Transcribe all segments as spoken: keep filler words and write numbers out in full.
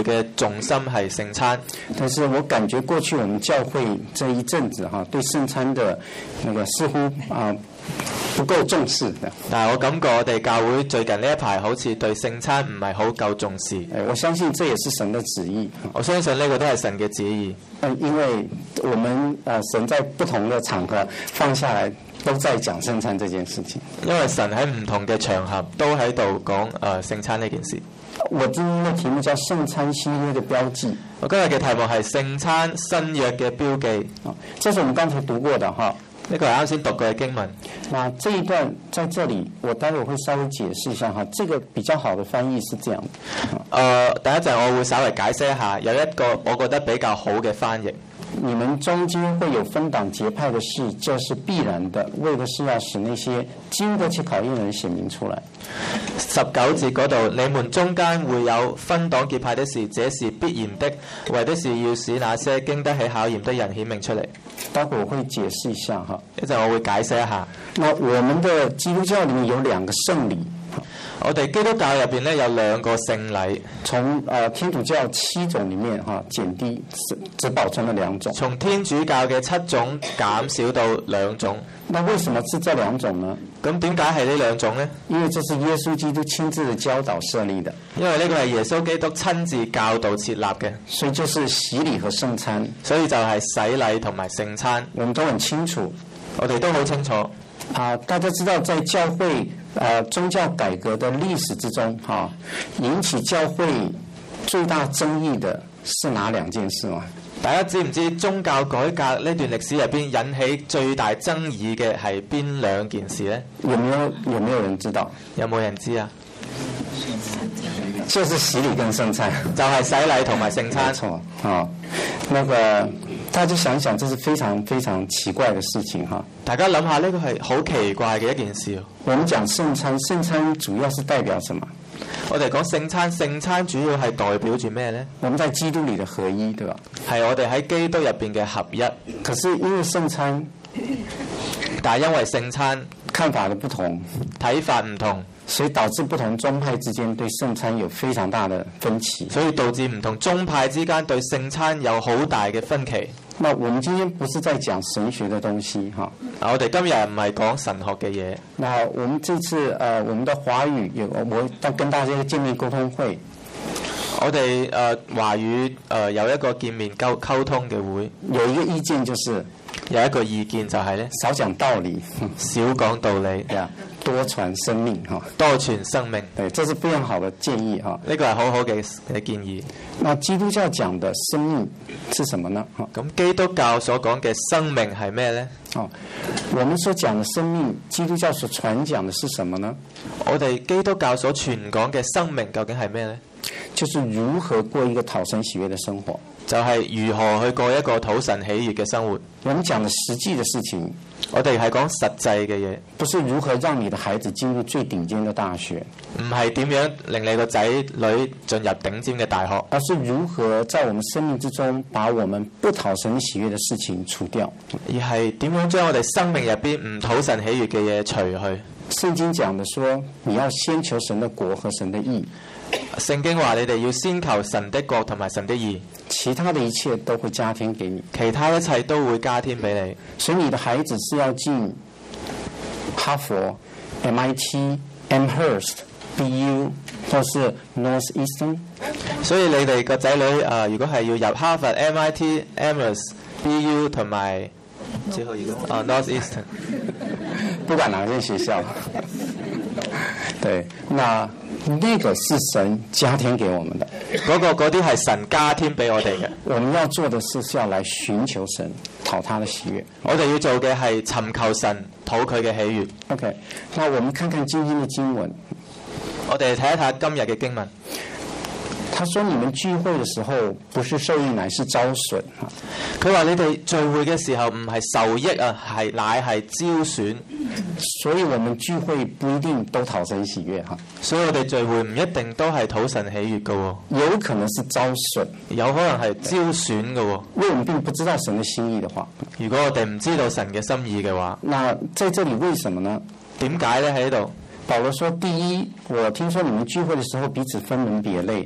會嘅重心係聖餐。 但是我感覺過去我們教會這一陣子哈，對聖餐的那個似乎啊、呃、不夠重視的。 但係我感覺我哋教會最近呢一排好似對聖餐唔係好夠重視。 誒，我相信這也是神的旨意。 我相信呢個都係神嘅旨意。 嗯，因為我們啊、呃、神在不同的場合放下來都在講聖餐這件事情。 因為神喺唔同嘅場合都喺度講誒聖餐呢件事。 我今天的題目叫聖餐新約的標記。 我今日嘅題目係聖餐新約嘅標記。 啊，這是我們剛才讀過的哈。 呢個係啱先讀過嘅經文。 那這一段在這裡，我待會會稍微解釋一下哈。這個比較好的翻譯是這樣。誒、 呃，第一陣我會稍微解釋一下，有一個我覺得比較好嘅翻譯。 你們中間會有分黨結派的事，這是必然的，為的是要使那些經得起考驗的人顯明出來。 十九節嗰度，你們中間會有分黨結派的事，這是必然的，為的是要使那些經得起考驗的人顯明出嚟。 待會我會解釋一下哈， 一陣我會解釋一下。 那我們的基督教裡面有兩個聖禮。 我哋基督教入邊咧有兩個聖禮， 從誒、呃、天主教七種裡面哈減低，只只保存了兩種。 從天主教嘅七種減少到兩種。 那為什麼是這兩種呢？ 咁點解係呢兩種呢？ 因為這是耶穌基督親自的教導設立的。 因為呢個係耶穌基督親自教導設立嘅， 所以就是洗禮和聖餐。 所以就係洗禮同埋聖餐。 我們都很清楚， 我哋都好清楚。 啊，大家知道在教會呃宗教改革的歷史之中，哈、啊，引起教會最大爭議的是哪兩件事嗎？ 大家知唔知宗教改革呢段歷史入邊引起最大爭議嘅係邊兩件事呢？ 有沒有有沒有人知道？ 有冇人知啊？ 就是洗禮跟聖餐， 就係洗禮同埋聖餐。 錯啊，那個大家想想，這是非常非常奇怪的事情哈。 大家諗下，呢個係好奇怪嘅一件事。 我們講聖餐，聖餐主要是代表什麼？ 我哋講聖餐，聖餐主要係代表住咩呢？ 我們在基督裡的合一，對吧？ 係我哋喺基督入邊嘅合一。 可是因為聖餐， 但係因為聖餐看法的不同， 睇法唔同， 所以導致不同宗派之間對聖餐有非常大的分歧。 所以導致唔同宗派之間對聖餐有好大嘅分歧。 那我們今天不是在講神學的東西哈。 啊，我哋今日唔係講神學嘅嘢。 那我們這次呃，我們的華語有我要跟大家見面溝通會。 我哋誒、呃、華語誒、呃、有一個見面溝溝通嘅會。 有一個意見就是有一個意見就係咧， 少講道理， 少講道理， 對啊，多傳生命哈， 多傳生命。 對，這是非常好的建議哈。 呢個係好好嘅嘅建議。 那基督教講的生命是什麼呢？哈， 咁基督教所講嘅生命係咩呢？ 哦，我們所講的生命，基督教所傳講的是什麼呢？ 我哋基督教所傳講嘅生命究竟係咩呢？ 就是如何過一個討神喜悅的生活， 就係如何去過一個討神喜悅嘅生活。 我們講的實際的事情， 我哋係講實際嘅嘢， 不是如何讓你的孩子進入最頂尖的大學， 唔係點樣令你個仔女進入頂尖嘅大學， 而是如何在我們生命之中把我們不討神喜悅的事情除掉， 而係點樣將我哋生命入邊唔討神喜悅嘅嘢除去。 聖經講的說，你要先求神的國和神的義。 聖經話你哋要先求神的國同埋神的義， 其他的一切都會加添給你， 其他一切都會加添俾你。 所以你的孩子是要進哈佛、M I T、Amherst、B U 或是 Northeastern。 所以你哋個仔女誒、呃，如果係要入哈佛、M I T、Amherst、B U 同埋最後一個啊 Northeastern， 不管哪間學校，對，那。那個是神加添給我們的， 嗰、那個嗰啲係神加添俾我哋嘅。 我們要做的是是要來尋求神，討他的喜悅。 我哋要做嘅係尋求神，討佢嘅喜悅。 OK，那我們看看今天的經文。 我哋睇一睇今日嘅經文。 他說：你們聚會的時候，不是受益，乃是招損。 佢話你哋聚會嘅時候唔係受益啊，係乃係招損。 所以我們聚會不一定都討神喜悅哈。 所以我哋聚會唔一定都係討神喜悅嘅喎。 有可能是招損， 有可能係招損嘅喎。 因為我們並不知道神的心意的話， 如果我哋唔知道神嘅心意嘅話， 那在這裡為什麼呢？ 點解呢？喺呢度？ 保羅說：第一，我聽說你們聚會的時候彼此分門別類。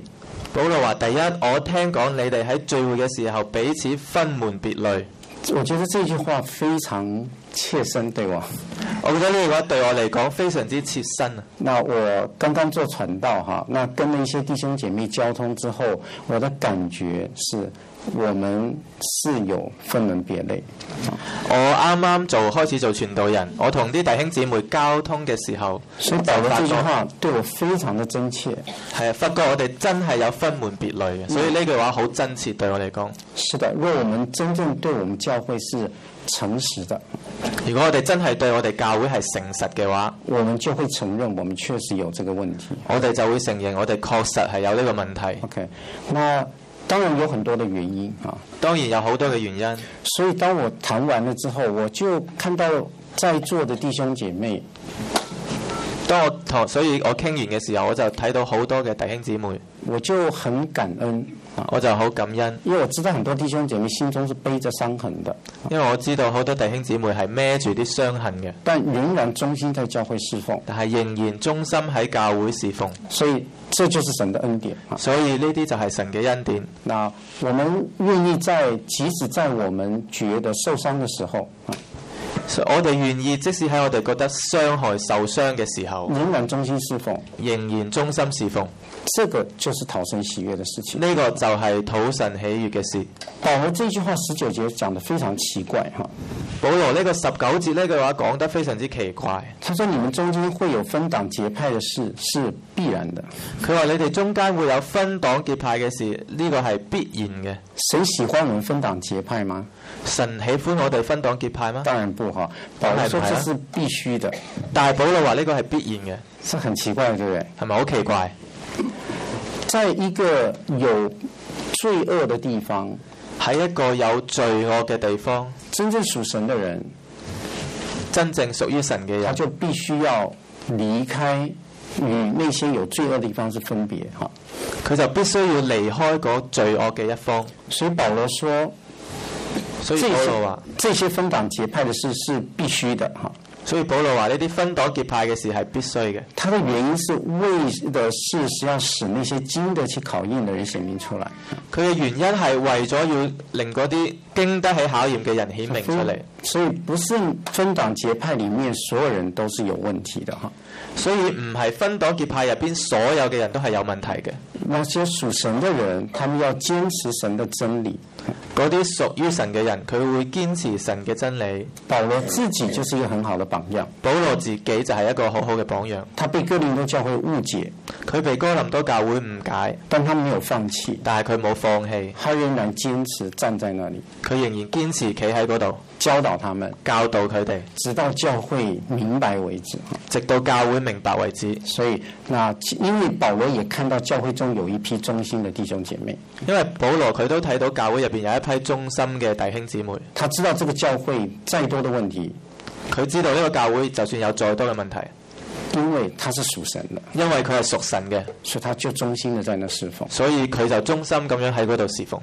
保羅話：第一，我聽講你哋喺聚會嘅時候彼此分門別類。 我覺得這句話非常切身對我。 我覺得呢句話對我嚟講非常之切身啊。 那我剛剛做傳道哈，那跟了一些弟兄姐妹交通之後，我的感覺是我們是有分門別類。 我啱啱做開始做傳道人，我同啲弟兄姊妹交通嘅時候， 所以保羅這句話對我非常的真切。 係啊，發覺我哋真係有分門別類嘅，所以呢句話好真切對我嚟講。 是的，若我們真正對我們教會是誠實的， 如果我哋真係對我哋教會係誠實嘅話， 我們就會承認我們確實有這個問題。 我哋就會承認我哋確實係有呢個問題。 OK，那當然有很多的原因啊， 當然有好多嘅原因。 所以當我談完了之後，我就看到在座的弟兄姐妹， 當我同所以我傾完嘅時候，我就睇到好多嘅弟兄姊妹， 我就很感恩。 我就好感恩， 因為我知道很多弟兄姐妹心中是背着傷痕的， 因為我知道好多弟兄姊妹係孭住啲傷痕嘅， 但仍然忠心在教會侍奉， 但係仍然忠心喺教會侍奉， 所以這就是神的恩典。 所以呢啲就係神嘅恩典。 那我們願意在即使在我們覺得受傷的時候， 我哋願意即使喺我哋覺得傷害受傷嘅時候， 仍然忠心侍奉， 仍然忠心侍奉。 這個就是討神喜悅的事情。 呢個就係討神喜悅嘅事。 保羅這句話十九節講得非常奇怪哈。 保羅呢個十九節呢句話講得非常之奇怪。 他說：你們中間會有分黨結派的事，是必然的。 佢話你哋中間會有分黨結派嘅事，呢個係必然嘅。 誰喜歡我們分黨結派嗎？ 神喜歡我哋分黨結派嗎？ 當然不哈。保羅說這是必須的， 但係保羅話呢個係必然嘅， 是很奇怪的，對不對？ 係咪好奇怪？ 在一個有罪惡的地方， 喺一個有罪惡嘅地方， 真正屬神的人， 真正屬於神嘅人， 他就必須要離開與那些有罪惡的地方是分別哈。 佢就必須要離開嗰罪惡嘅一方。 所以保羅說， 所以保羅話這些分黨結派的事是必須的哈。 所以保羅話呢啲分黨結派嘅事係必須嘅。 他的原因是為的事是要使那些經得起考驗的人顯明出來。 佢嘅原因係為咗要令嗰啲經得起考驗嘅人顯明出嚟。 所以不是分黨結派裡面所有人都是有問題的哈。 所以唔係分黨結派入邊所有嘅人都係有問題嘅。 那些屬神的人，他們要堅持神的真理。 嗰啲屬於神嘅人，佢會堅持神嘅真理。 保羅自己就是一個很好的榜樣。 保羅自己就係一個好好嘅榜樣。 他被哥林多教會誤解， 佢被哥林多教會誤解， 但他沒有放棄， 但係佢冇放棄， 他仍然堅持站在那裡， 佢仍然堅持企喺嗰度教導他們， 教導佢哋， 直到教會明白為止。 直到教會明白為止。 所以，那因為保羅也看到教會中有一批忠心的弟兄姐妹， 因為保羅佢都睇到教會入邊有一批忠心嘅弟兄姊妹， 他知道這個教會再多的問題， 佢知道呢個教會就算有再多嘅問題， 因為他是屬神的， 因為佢係屬神嘅， 所以他就忠心的在那侍奉， 所以佢就忠心咁樣喺嗰度侍奉。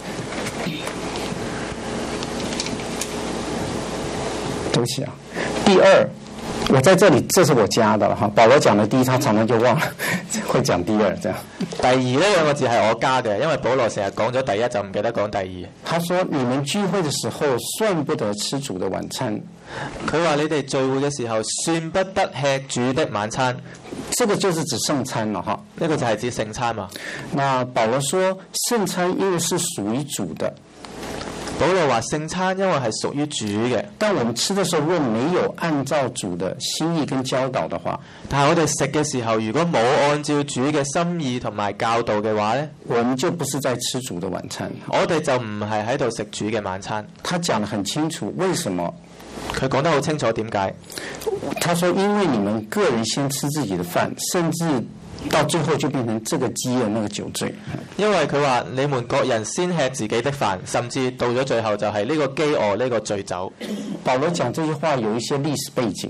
對不起啊，第二，我在這裡，這是我加的了哈。保羅講的第一，他常常就忘了，會講第二，這樣。 第二呢兩個字係我加嘅，因為保羅成日講咗第一就唔記得講第二。 他說：你們聚會的時候，算不得吃主的晚餐。 佢話你哋聚會嘅時候，算不得吃主的晚餐。 這個就是指聖餐了哈。 呢個就係指聖餐嘛。 那保羅說，聖餐因為是屬於主的。 保羅話聖餐因為係屬於主嘅， 但我們吃的時候若沒有按照主的心意跟教導的話， 但係我哋食嘅時候如果冇按照主嘅心意同埋教導嘅話呢， 我們就不是在吃主的晚餐， 我哋就唔係喺度食主嘅晚餐。 他講得很清楚，為什麼？ 佢講得好清楚點解？ 他說因為你們個人先吃自己的飯，甚至到最後就變成這個飢餓那個酒醉。 因為佢話你們各人先吃自己的飯，甚至到咗最後就係呢個飢餓呢個醉酒。 保羅講這句話有一些歷史背景。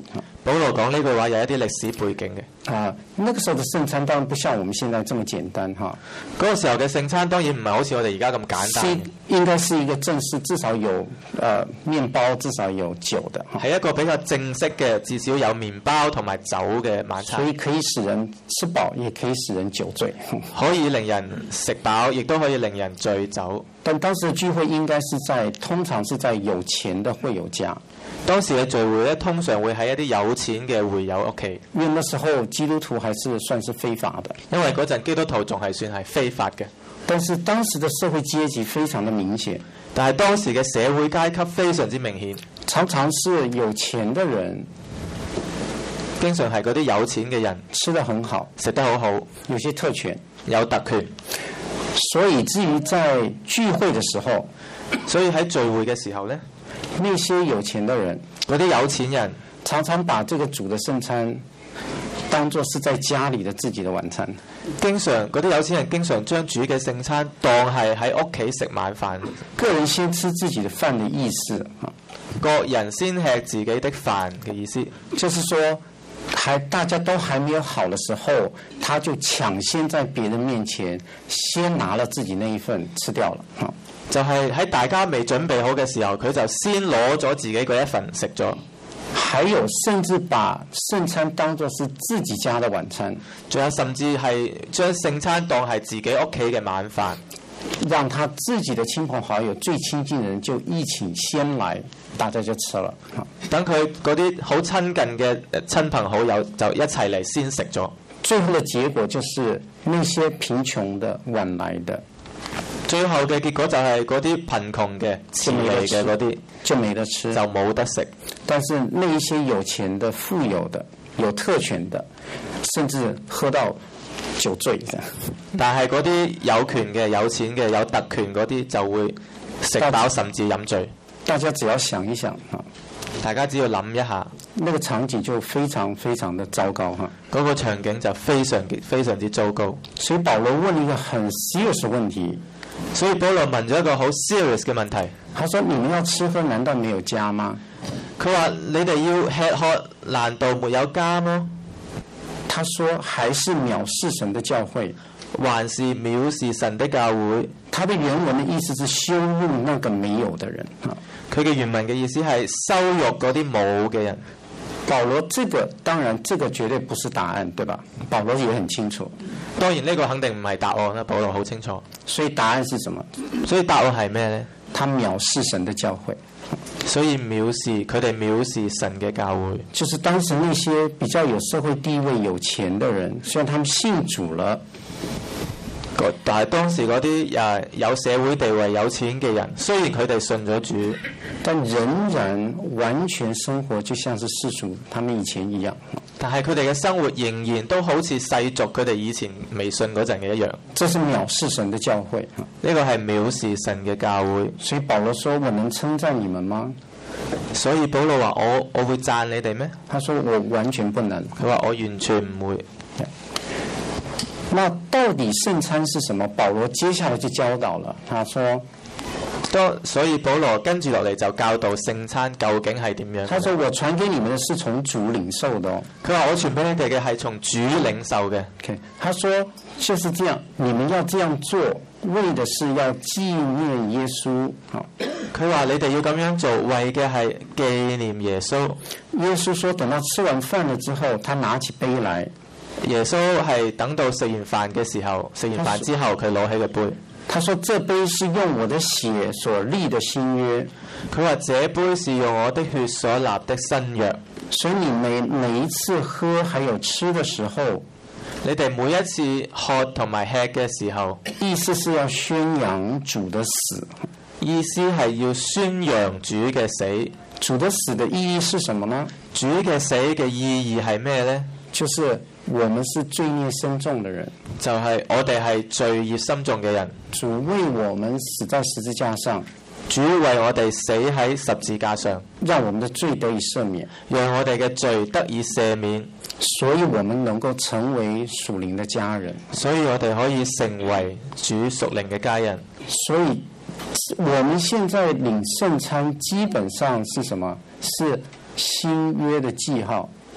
保羅講呢句話有一啲歷史背景嘅。 啊，那個時候的聖餐當然不像我們現在這麼簡單哈。 嗰個時候嘅聖餐當然唔係好似我哋而家咁簡單， 應該是一個正式，至少有呃麵包，至少有酒的。 係一個比較正式嘅，至少有麵包同埋酒嘅晚餐。 所以可以使人吃飽，也可以使人酒醉。 可以令人食飽，亦都可以令人醉酒。 但當時的聚會應該是在，通常是在有錢的會友家。 當時嘅聚會咧，通常會喺一啲有錢嘅會友屋企。 因為那時候基督徒還是算是非法的， 因為嗰陣基督徒仲係算係非法嘅。 但是當時的社會階級非常的明顯， 但係當時嘅社會階級非常之明顯， 常常是有錢的人， 經常係嗰啲有錢嘅人， 吃得很好， 食得好好， 有些特權， 有特權。 所以至於在聚會的時候， 所以喺聚會嘅時候呢， 那些有錢的人， 嗰啲有錢人常常把這個主的聖餐當作是在家裡的自己的晚餐。 經常嗰啲有錢人經常將主嘅聖餐當係喺屋企食晚飯， 個人先吃自己的飯的意思啊， 個人先吃自己的飯嘅意思， 就是說，還大家都還沒有好的時候，他就搶先在別人面前先拿了自己那一份吃掉了啊。 就係喺大家未準備好嘅時候，佢就先攞咗自己嗰一份食咗。 還有甚至把聖餐當作是自己家的晚餐， 仲有甚至係將聖餐當係自己屋企嘅晚飯， 讓他自己的親朋好友最親近的人就一起先來，大家就吃了。 等佢嗰啲好親近嘅親朋好友就一齊嚟先食咗。 最後的結果就是那些貧窮的晚來的， 最後嘅結果就係嗰啲貧窮嘅遲嚟嘅嗰啲就沒得吃， 就冇得食。 但是那一些有錢的、富有的、有特權的，甚至喝到酒醉。 但係嗰啲有權嘅、有錢嘅、有特權嗰啲就會食飽甚至飲醉。 大家只要想一想啊， 大家只要諗一下， 那個場景就非常非常的糟糕哈。 嗰個場景就非常非常之糟糕。 所以保羅問了一個很 serious 的問題。 所以保羅問咗一個好 serious 嘅問題。 他說：你們要吃喝，難道沒有家嗎？ 佢話：你哋要吃喝，難道沒有家嗎？ 他說：還是藐視神的教會， 還是藐視神的教會。 他的原文的意思是羞辱那個沒有的人。 佢嘅原文嘅意思係羞辱嗰啲冇嘅人。 保羅這個當然，這個絕對不是答案，對吧？保羅也很清楚。 當然呢個肯定唔係答案啦，保羅好清楚。 所以答案是什麼？ 所以答案係咩呢？ 他藐視神的教會。 所以藐視佢哋藐視神嘅教會。 就是當時那些比較有社會地位、有錢的人，雖然他們信主了， 但係當時嗰啲誒有社會地位、有錢嘅人，雖然佢哋信咗主， 但仍然完全生活就像是世俗他們以前一樣。 但係佢哋嘅生活仍然都好似世俗佢哋以前未信嗰陣嘅一樣。 這是藐視神的教會， 呢個係藐視神嘅教會。 所以保羅說：我能稱讚你們嗎？ 所以保羅話：我我會讚你哋咩？ 他說：我完全不能。 佢話：我完全唔會。 那到底聖餐是什麼？保羅接下來就教導了。他說： 當所以保羅跟住落嚟就教導聖餐究竟係點樣。 他說：我傳給你們的是從主領受的。 佢話：我傳俾你哋嘅係從主領受嘅。 Okay. 他說：就是這樣，你們要這樣做，為的是要紀念耶穌。好， 佢話：你哋要咁樣做，為嘅係紀念耶穌。 耶穌說：等到吃完飯了之後，他拿起杯來。 耶穌係等到食完飯嘅時候，食完飯之後佢攞起個杯。 他說：這杯是用我的血所立的新約。 佢話：這杯是用我的血所立的新約。 所以你每每一次喝還有吃的時候， 你哋每一次喝同埋吃嘅時候， 意思是要宣揚主的死。 意思係要宣揚主嘅死。 主的死的意義是什麼呢？ 主嘅死嘅意義係咩呢？ 就是我們是罪孽深重的人， 就係我哋係罪孽深重嘅人。 主為我們死在十字架上， 主為我哋死喺十字架上， 讓我們的罪得以赦免， 讓我哋嘅罪得以赦免， 所以我們能夠成為屬靈的家人， 所以我哋可以成為主屬靈嘅家人。 所以我們現在領聖餐基本上是什麼？是新約的記號。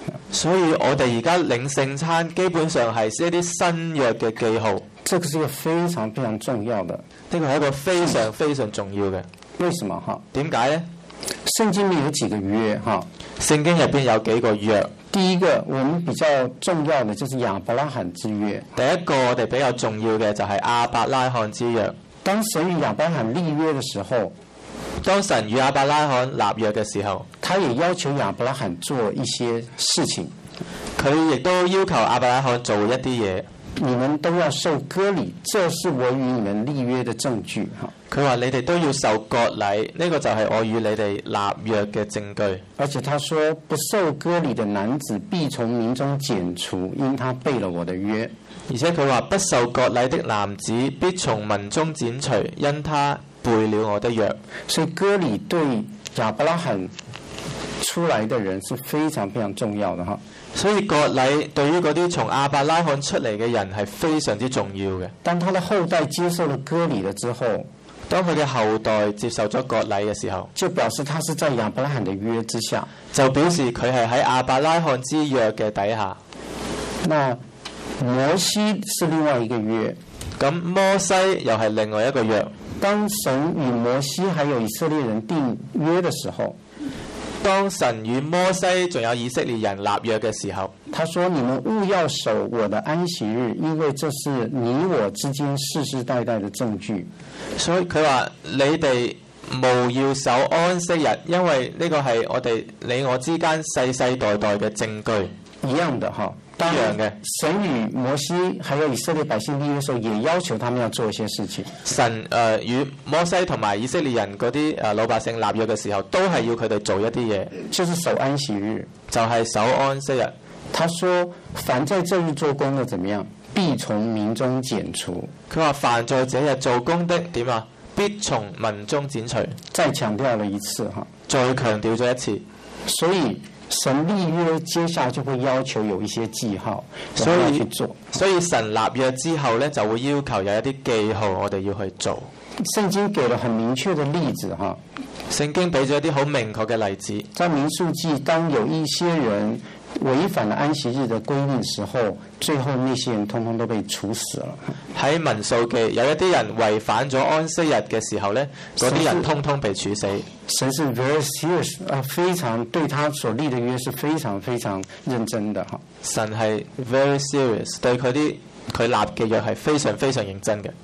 所以我哋而家領聖餐基本上係一啲新約嘅記號， 這個是一個非常非常重要的。 呢個係一個非常非常重要嘅。 為什麼哈？ 點解呢？ 聖經裏有幾個約哈？ 聖經入邊有幾個約。 第一個，我們比較重要的就是亞伯拉罕之約。 第一個我哋比較重要嘅就係亞伯拉罕之約。 當神與亞伯拉罕立約嘅時候， 當神與亞伯拉罕立約嘅時候， 他也要求亞伯拉罕做一些事情。 佢亦都要求亞伯拉罕做一啲嘢。 你們都要受割禮，這是我與你們立約的證據。哈， 佢話你哋都要受割禮，呢個就係我與你哋立約嘅證據。 而且他說，不受割禮的男子必從民中剪除，因他背了我的約。 而且佢話不受割禮的男子必從民中剪除，因他背了我的約。 所以割禮對亞伯拉罕出來的人是非常非常重要的哈。 所以割禮對於嗰啲從亞伯拉罕出嚟嘅人係非常之重要嘅。 當他的後代接受了割禮了之後， 當佢嘅後代接受咗割禮嘅時候， 就表示他是在亞伯拉罕的約之下， 就表示佢係喺亞伯拉罕之約嘅底下。 那摩西是另外一個約， 咁摩西又係另外一個約。 當神與摩西還有以色列人訂約的時候， 當神與摩西仲有以色列人立約嘅時候， 他說：你們務要守我的安息日，因為這是你我之間世世代代的證據。 所以佢話你哋務要守安息日，因為呢個係我哋你我之間世世代代嘅證據。 一樣的哈，一樣嘅。神與摩西還有以色列百姓立約的時候，也要求他們要做一些事情。 神誒與、呃、摩西同埋以色列人嗰啲誒老百姓立約嘅時候，都係要佢哋做一啲嘢， 就是守安息日， 就係守安息日。 他說：凡在這日做工的，怎麼樣？必從民中剪除。 佢話：凡在這日做工的點啊？必從民中剪除。 再強調了一次哈， 再強調咗一次。 所以神立約，接下來就會要求有一些記號， 所以要去做。 所以神立約之後呢，就會要求有一啲記號，我哋要去做。 聖經給了很明確的例子哈， 聖經俾咗一啲好明確嘅例子。 在民數記，當有一些人違反了安息日的規定時候，最後那些人通通都被處死了。 喺民數記有一啲人違反咗安息日嘅時候呢，嗰啲人通通被處死。 神是 very serious 啊，非常對他所立的約是非常非常認真的哈。 神係 very serious， 對佢啲佢立嘅約係非常非常認真嘅。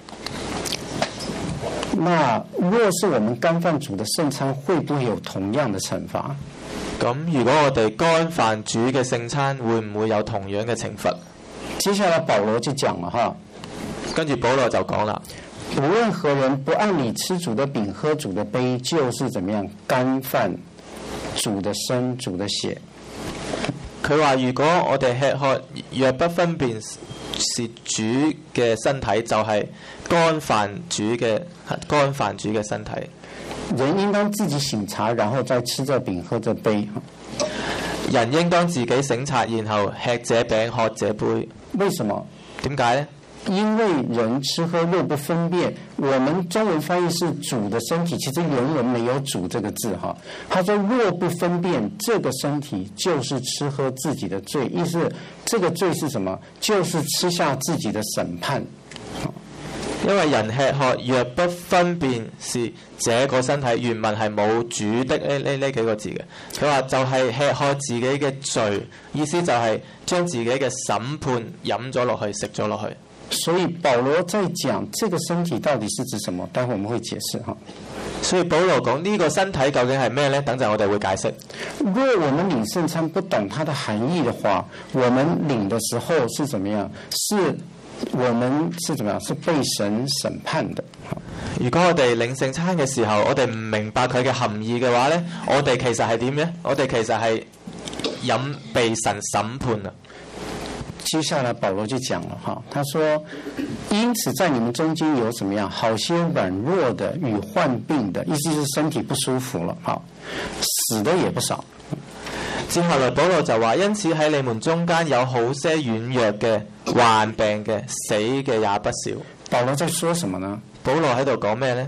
那若是我們干犯主的聖餐，會不會有同樣的懲罰？ 咁如果我哋干犯主嘅聖餐，會唔會有同樣嘅懲罰？ 接下來保羅就講了哈， 跟住保羅就講啦， 無論何人不按理吃主的餅喝主的杯，就是怎麼樣干犯主的身主的血。 佢話如果我哋吃喝若不分辨是主嘅身體，就係、是、干犯主嘅干犯主嘅身體。 人應當自己省察，然後再吃這餅喝這杯。 人應當自己省察，然後吃這餅喝這杯。 為什麼？ 點解呢？ 因為人吃喝若不分辨，我們中文翻譯是主的身體，其實原文沒有主這個字哈。他說若不分辨，這個身體就是吃喝自己的罪，意思這個罪是什麼？就是吃下自己的審判。 因為人吃喝若不分辨是這個身體，原文係冇主的呢呢呢幾個字嘅。佢話就係吃喝自己嘅罪，意思就係將自己嘅審判飲咗落去，食咗落去。 所以保羅在講這個身體到底是指什麼？待會我們會解釋哈。 所以保羅講呢個身體究竟係咩呢？等陣我哋會解釋。 若我們領聖餐不懂它的含義的話，我們領的時候是怎麼樣？是我們是怎麼樣？是被神審判的。 如果我哋領聖餐嘅時候，我哋唔明白佢嘅含義嘅話呢，我哋其實係點呢？我哋其實係飲被神審判啊！ 接下來保羅就講了哈，他說：因此在你們中間有怎麼樣？好些軟弱的與患病的，意思是身體不舒服了，哈，死的也不少。 接下來保羅就話：因此喺你們中間有好些軟弱嘅、患病嘅、死嘅也不少。 保羅在說什麼呢？ 保羅喺度講咩呢？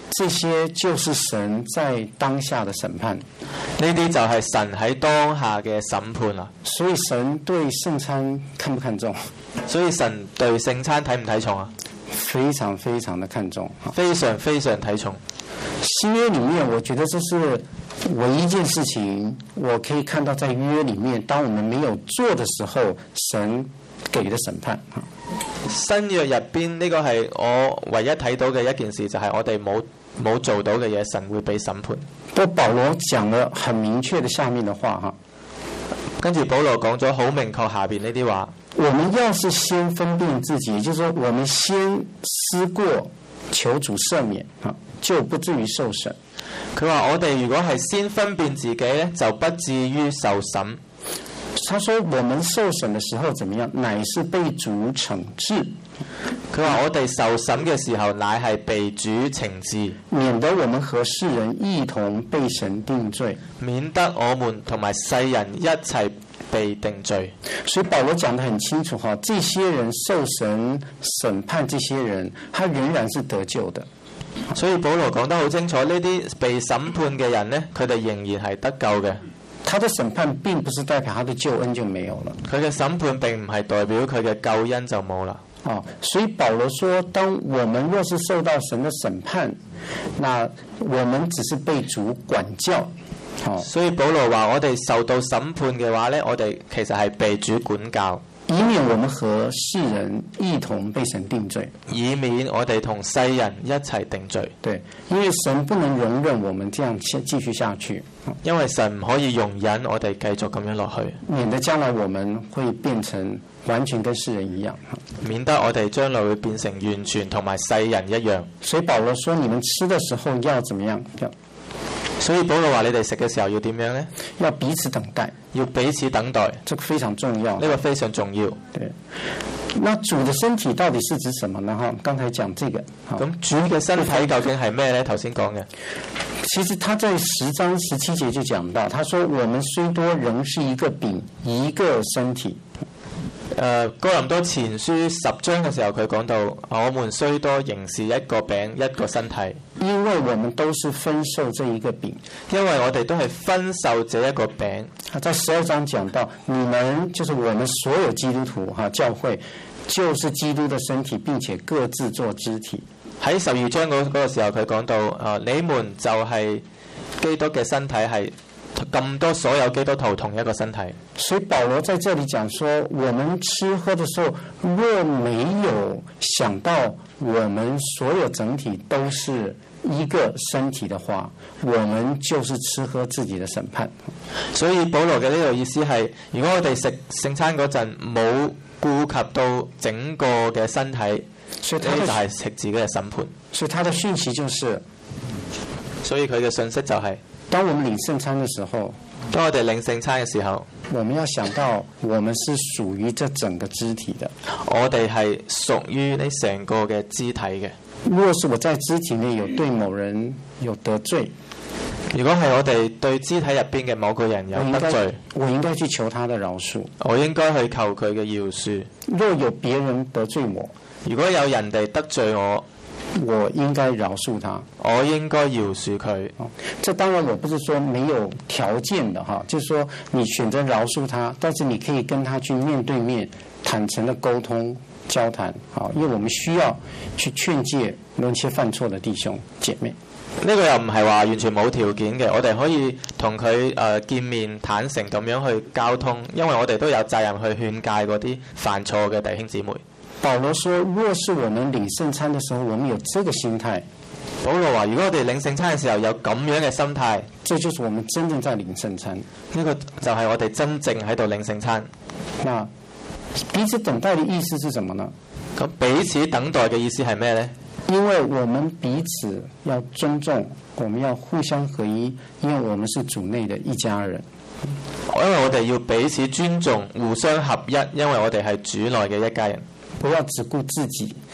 這些就是神在當下的審判。 呢啲就係神喺當下嘅審判啦。 所以神對聖餐看不看重？ 所以神對聖餐睇唔睇重啊？ 非常非常的看重， 非常非常睇重。 新約裡面，我覺得這是唯一一件事情，我可以看到在約裡面，當我們沒有做的時候，神給的審判。 新約入邊呢個係我唯一睇到嘅一件事，就係我哋冇冇做到嘅嘢，神會俾審判。 不過保羅講了很明確的下面的話哈， 跟住保羅講咗好明確下邊呢啲話。 我們要是先分辨自己，也就是說我們先思過求主赦免啊，就不至於受審。 佢話我哋如果係先分辨自己咧，就不至於受審。 他說我們受審的時候怎麼樣？乃是被主懲治。 佢話我哋受審嘅時候，乃係被主懲治， 免得我們和世人一同被神定罪， 免得我們同埋世人一齊被定罪。 所以保羅講得很清楚哈，這些人受神審判，這些人他仍然是得救的。 所以保羅講得好清楚，呢啲被審判嘅人呢，佢哋仍然係得救嘅。 他的審判並不是代表他的救恩就沒有了。 佢嘅審判並唔係代表佢嘅救恩就冇啦。 哦，所以保羅說，當我們若是受到神的審判，那我們只是被主管教。哦， 所以保羅話我哋受到審判嘅話呢，我哋其實係被主管教， 以免我們和世人一同被神定罪， 以免我哋同世人一齊定罪。 對，因為神不能容忍我們這樣繼續下去， 因為神唔可以容忍我哋繼續咁樣落去， 免得將來我們會變成完全跟世人一樣， 免得我哋將來會變成完全同埋世人一樣。 所以保羅說，你們吃的時候要怎麼樣？要所以保羅話你哋食嘅時候要點樣呢？ 要彼此等待， 要彼此等待， 這個非常重要。 呢個非常重要。 對，那主的身體到底是指什麼呢？哈，剛才講這個。 咁主嘅身體究竟係咩呢？頭先講嘅， 其實他在十章十七節就講到，他說我們雖多，仍是一個餅，一個身體。 誒、呃、哥林多前書十章嘅時候，佢講到我們雖多，仍是一個餅，一個身體。 因為我們都是分受這一個餅， 因為我哋都係分受這一個餅。 在十二章講到，你們就是我們所有基督徒哈，教會就是基督的身體，並且各自做肢體。 喺十二章嗰嗰個時候，佢講到誒、呃、你們就係基督嘅身體，係咁多所有基督徒同一個身體。 所以保羅在這裡講說，我們吃喝的時候，若沒有想到我們所有整體都是一個身體的話，我們就是吃喝自己的審判。 所以保羅嘅呢個意思係，如果我哋食聖餐嗰陣冇顧及到整個嘅身體，所以呢就係食自己嘅審判。 所以他的訊息就是， 所以佢嘅信息就係、是， 當我們領聖餐的時候， 當我哋領聖餐嘅時候， 我們要想到我們是屬於這整個肢體的， 我哋係屬於呢成個嘅肢體嘅。 若是我在肢體內有對某人有得罪， 如果係我哋對肢體入邊嘅某個人有得罪， 我應該去求他的饒恕， 我應該去求佢嘅饒恕。 若有別人得罪我， 如果有人哋得罪我， 我應該饒恕他， 我應該饒恕佢。 這當然我不是說沒有條件的哈，就是說你選擇饒恕他，但是你可以跟他去面對面坦誠的溝通交談，好，因為我們需要去勸誡那些犯錯的弟兄姐妹。 呢個又唔係話完全冇條件嘅，我哋可以同佢誒見面坦誠咁樣去交通，因為我哋都有責任去勸誡嗰啲犯錯嘅弟兄姊妹。 保羅說，若是我們領聖餐的時候，我們有這個心態。 保羅話，如果我哋領聖餐嘅時候有咁樣嘅心態， 這就是我們真正在領聖餐。 呢個就係我哋真正喺度領聖餐。 那彼此等待的意思是什麼呢？ 咁彼此等待嘅意思係咩呢？ 因為我們彼此要尊重，我們要互相合一，因為我們是主內的一家人。 因為我哋要彼此尊重、互相合一，因為我哋係主內嘅一家人。 不要只顧自己，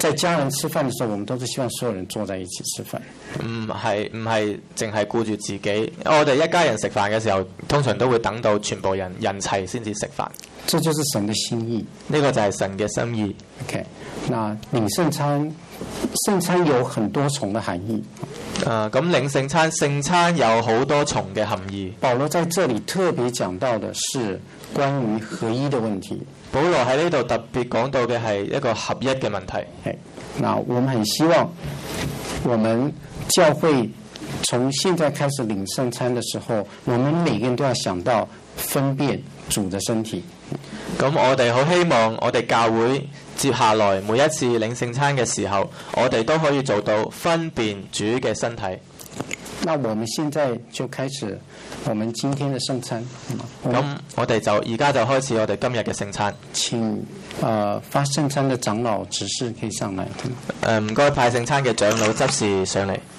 在家人吃飯的時候，我們都是希望所有人坐在一起吃飯。 唔係唔係淨係顧住自己。我哋一家人食飯嘅時候，通常都會等到全部人人齊先至食飯。 這就是神的心意。 呢個就係神嘅心意。 OK，那領聖餐，聖餐有很多重的含義。 誒咁領聖餐，聖餐有好多重嘅含義。 保羅在這裡特別講到的是關於合一的問題。 保羅喺呢度特別講到嘅係一個合一嘅問題。 誒，那我們很希望我們教會從現在開始領聖餐的時候，我們每個人都要想到分辨主的身體。 咁我哋好希望我哋教會接下來每一次領聖餐嘅時候，我哋都可以做到分辨主嘅身體。 那我們現在就開始我們今天的聖餐。 咁我哋就而家就開始我哋今日嘅聖餐。 請呃發聖餐的長老執事可以上來。 誒唔該派聖餐嘅長老執事上嚟。